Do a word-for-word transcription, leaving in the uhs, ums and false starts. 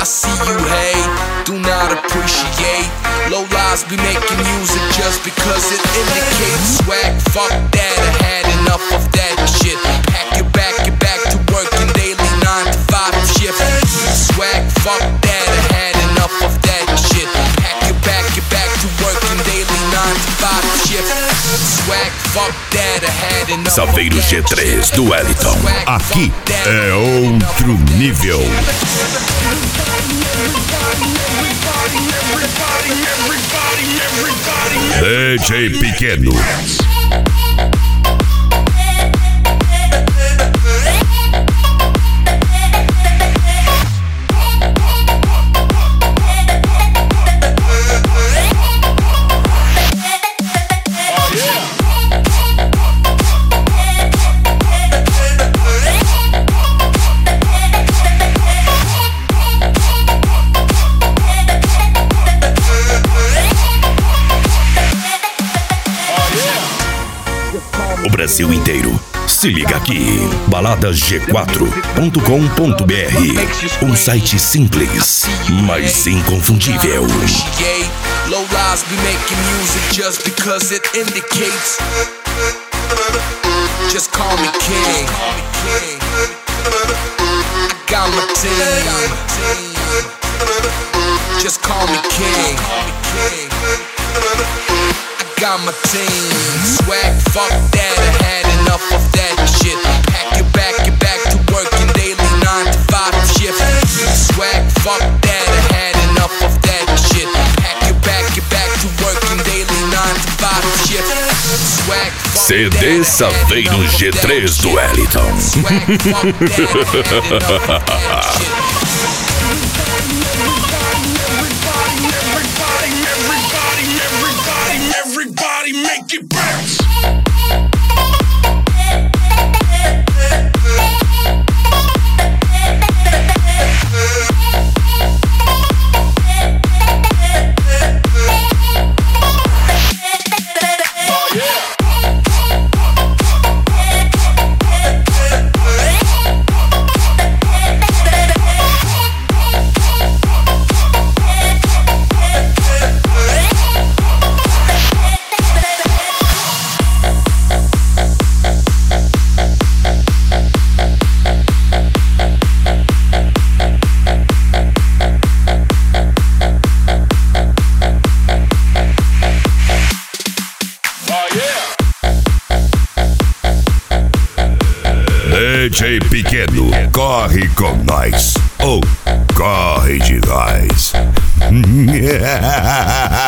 see you hate, do not appreciate. Low lies be making music just because it indicates swag. Fuck that, I had enough of that shit. Pack your back, get back to working daily nine to five shift. Swag, fuck that, I had enough of that shit. Pack your back, get back to working daily nine to five shift. Swag, fuck that, I had enough. Saveiro G três do Wellington. Aqui é outro nível. D J Pequeno. Brasil inteiro. Se liga aqui. Baladas G quatro ponto com ponto B R. Um site simples, mas inconfundível. Low lies be making music just because it indicates. Just call me king. I got my team. Just call me king. Got my team. Swag, fuck that, I had enough of that shit. Pack your back, get back to working daily nine to five shift. Swag, fuck that, I had enough of that shit. Pack your back, get back to working daily nine to five shift. Swag, fuck C D Saveiro G três do Wellington. Swag, fuck that, I had enough of that shit. Everybody make it bounce. D J Pequeno, corre com nós ou corre de nós.